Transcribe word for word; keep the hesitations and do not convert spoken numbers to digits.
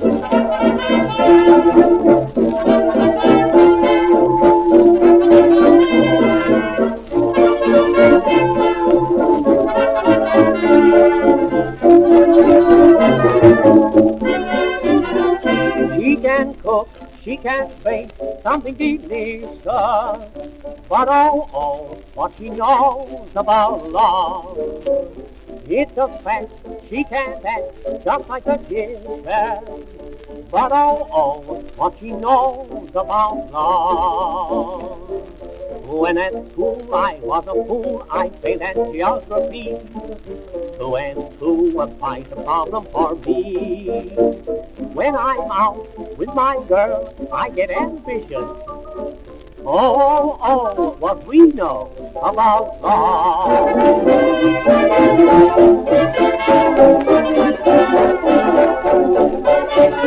She can cook, she can bake something delicious, but oh, oh, what she knows about love. It's a fact, she can dance just like a magician, but oh, oh, what she knows about love. When at school I was a fool, I failed at geography. Two and two was quite a problem for me. When I'm out with my girl, I get ambitious. Oh, oh, what we know about love.